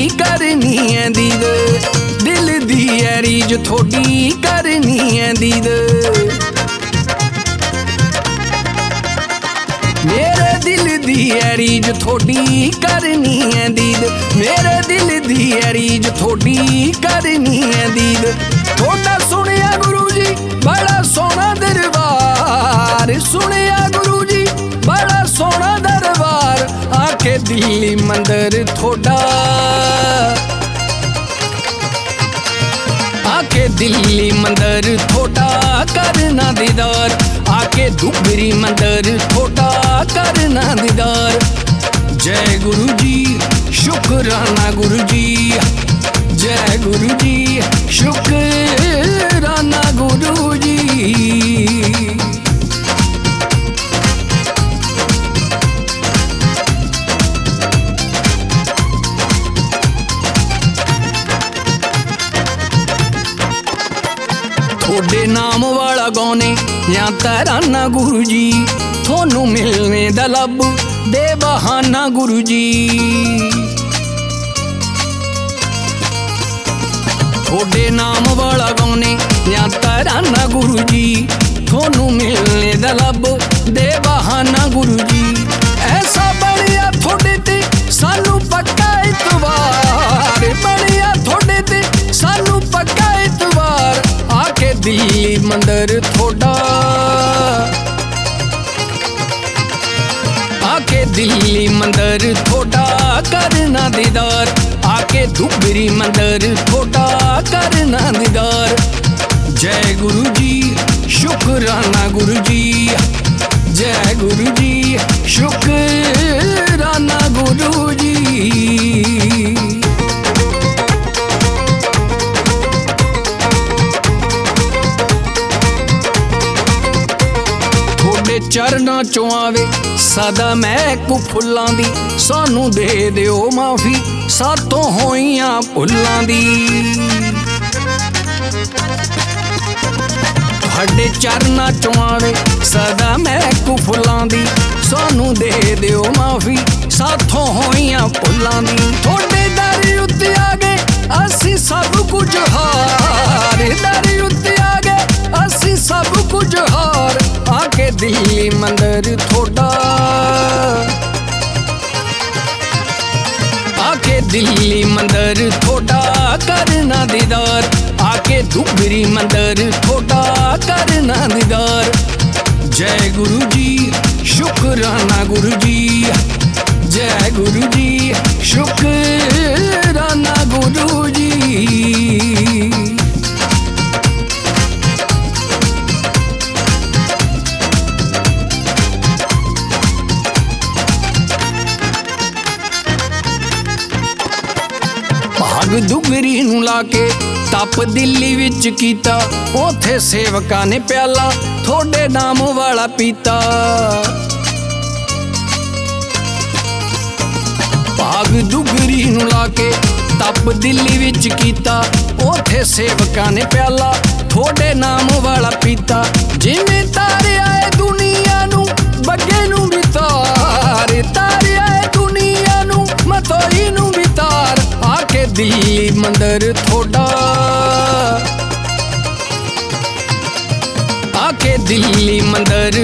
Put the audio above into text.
करनी है दीद, दिल दी है रीज थोड़ी करनी है दीद। मेरे दिल दी है रीज थोड़ी करनी है दीद, मेरे दिल दी है रीज थोड़ी करनी है दीद। थोड़ा सुनिया गुरु जी बड़ा सोना दरबार, सुनिया गुरु जी बड़ा सोना दरबार। आके दिल्ली मंदिर थोड़ा, आके दिल्ली मंदिर थोड़ा करना दीदार, आके दुबरी मंदिर थोड़ा करना दीदार। जय गुरु जी शुक्राना गुरु जी, जय गुरु जी शुक्राना गुरु जी। थोड़े नाम वाला गौने या तराना गुरु जी, थोनू मिलने दा लब दे बहाना गुरु जी। थोड़े नाम वाला गौने या तराना गुरु जी, थोनू मिलने दा लब दे बहाना गुरु जी। ऐसा बढ़िया थोड़े ते सानू पक्का इतवार, बढ़िया थोड़े ते सानू पक्का इतवार। आके दिल्ली मंदिर थोड़ा, आके दिल्ली मंदिर थोड़ा करना दीदार, आके दुबरी मंदिर थोड़ा करना दीदार। जय गुरु जी शुक्राना गुरु जी, जय गुरु जी शुक्राना गुरु जी। चरना चों आवे सदा महक फुल्लां दी, सानू दे दिओ माफी सातों होइयां भुल्लां दी। तुहाडे चरना चों आवे सदा महक फुल्लां दी, सानू दे दिओ माफी सातों होइयां भुल्लां दी। थोड़े दर उत्ते आ गए असी सब कुछ हार, दर उत्ते आ गए असी सब कुछ हार। आके दिल्ली मंदिर थोड़ा, आके दिल्ली मंदिर थोड़ा करना दीदार, आके दुबरी मंदिर थोड़ा करना दीदार। जय गुरु जी शुक्राना गुरु जी, जय गुरु जी शुक्राना गुरु जी। भाग दुगरी नू लाके तप दिल्ली विच कीता, ओथे सेवकां ने प्याला थोड़े नाम वाला पीता। भाग दुगरी नू लाके तप दिल्ली विच कीता, ओथे सेवकां ने प्याला थोड़े नाम वाला पीता। जिवें तारिया है दुनिया नू बग्गे नू भी तार, तारिया है दुनिया नू मतोई नू भी तार। आके दिल्ली मंदिर थोड़ा, आके दिल्ली मंदिर